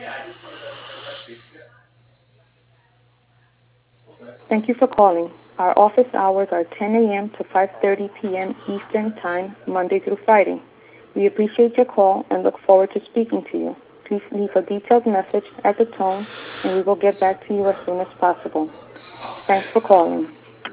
Thank you for calling. Our office hours are 10 a.m. to 5:30 p.m. Eastern Time, Monday through Friday. We appreciate your call and look forward to speaking to you. Please leave a detailed message at the tone, and we will get back to you as soon as possible. Thanks for calling.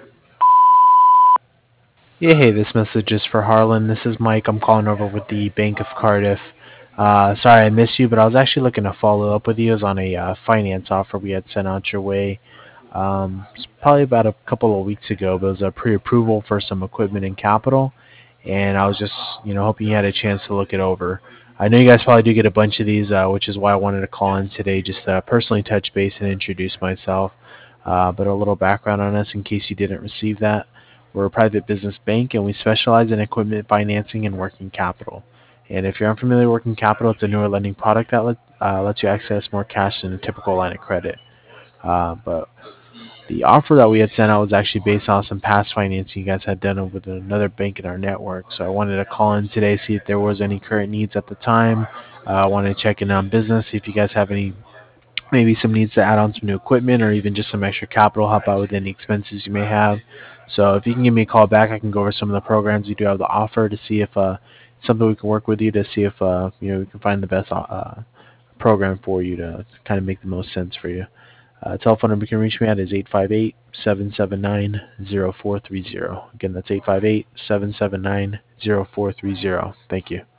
Yeah, hey, this message is for Harlan. This is Mike. I'm calling over with the Bank of Cardiff. Sorry I missed you, but I was actually looking to follow up with you. It was on a finance offer we had sent out your way. It's probably about a couple of weeks ago, but it was a pre-approval for some equipment and capital, and I was just, hoping you had a chance to look it over. I know you guys probably do get a bunch of these, which is why I wanted to call in today, just to personally touch base and introduce myself. But a little background on us in case you didn't receive that. We're a private business bank, and we specialize in equipment financing and working capital. And if you're unfamiliar with working capital, it's a newer lending product that lets you access more cash than a typical line of credit. But the offer that we had sent out was actually based on some past financing you guys had done with another bank in our network. So I wanted to call in today, see if there was any current needs at the time. I wanted to check in on business, see if you guys have any, maybe some needs to add on some new equipment or even just some extra capital, help out with any expenses you may have. So if you can give me a call back, I can go over some of the programs you do have to offer to see if something we can work with you to see if we can find the best program for you to kind of make the most sense for you. Telephone number you can reach me at is 858-779-0430. Again, that's 858-779-0430. Thank you.